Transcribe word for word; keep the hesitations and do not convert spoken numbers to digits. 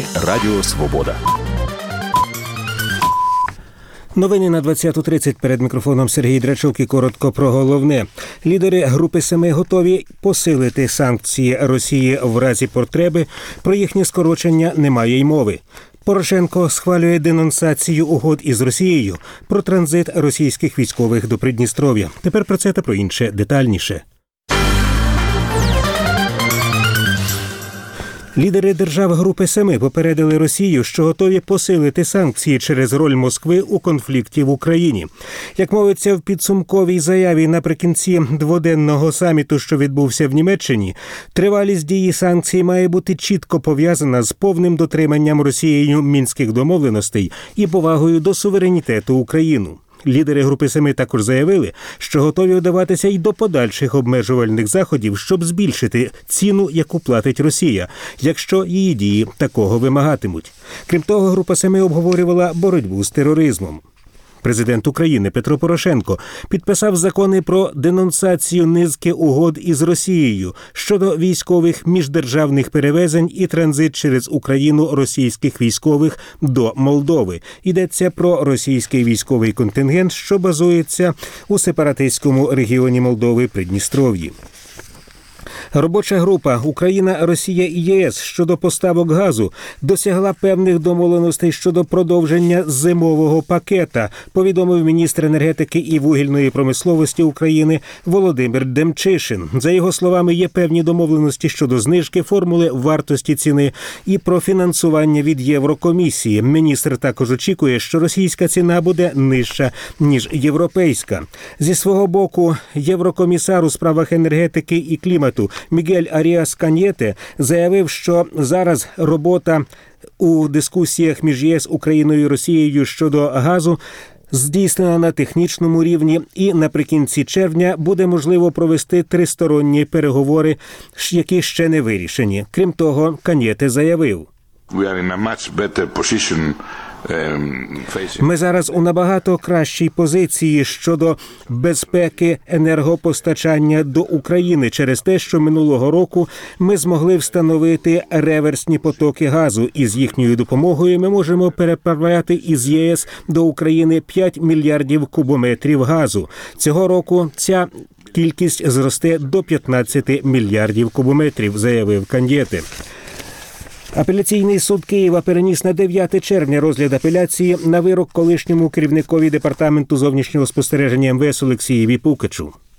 ефірі Радіо Свобода. Новини на двадцяту тридцять. Перед мікрофоном Сергій Драчук і коротко про головне. Лідери Групи Семи готові посилити санкції Росії в разі потреби. Про їхнє скорочення немає й мови. Порошенко схвалює денонсацію угод із Росією про транзит російських військових до Придністров'я. Тепер про це та про інше детальніше. Лідери держав Групи Семи попередили Росію, що готові посилити санкції через роль Москви у конфлікті в Україні. Як мовиться в підсумковій заяві наприкінці дводенного саміту, що відбувся в Німеччині, тривалість дії санкцій має бути чітко пов'язана з повним дотриманням Росією мінських домовленостей і повагою до суверенітету України. Лідери Групи Семи також заявили, що готові вдаватися й до подальших обмежувальних заходів, щоб збільшити ціну, яку платить Росія, якщо її дії такого вимагатимуть. Крім того, Група Семи обговорювала боротьбу з тероризмом. Президент України Петро Порошенко підписав закони про денонсацію низки угод із Росією щодо військових міждержавних перевезень і транзит через Україну російських військових до Молдови. Йдеться про російський військовий контингент, що базується у сепаратистському регіоні Молдови Придністров'ї. Робоча група «Україна, Росія і ЄС» щодо поставок газу досягла певних домовленостей щодо продовження зимового пакета, повідомив міністр енергетики і вугільної промисловості України Володимир Демчишин. За його словами, є певні домовленості щодо знижки формули вартості ціни і про фінансування від Єврокомісії. Міністр також очікує, що російська ціна буде нижча, ніж європейська. Зі свого боку, єврокомісар у справах енергетики і клімату Мігель Аріас Каньєте заявив, що зараз робота у дискусіях між ЄС, Україною і Росією щодо газу здійснена на технічному рівні, і наприкінці червня буде можливо провести тристоронні переговори, які ще не вирішені. Крім того, Каньєте заявив: ми зараз у набагато кращій позиції щодо безпеки енергопостачання до України через те, що минулого року ми змогли встановити реверсні потоки газу, і з їхньою допомогою ми можемо переправляти із ЄС до України п'ять мільярдів кубометрів газу. Цього року ця кількість зросте до п'ятнадцяти мільярдів кубометрів, заявив Каньєте. Апеляційний суд Києва переніс на дев'яте червня розгляд апеляції на вирок колишньому керівникові департаменту зовнішнього спостереження ем ве ес Олексієві Пукачу.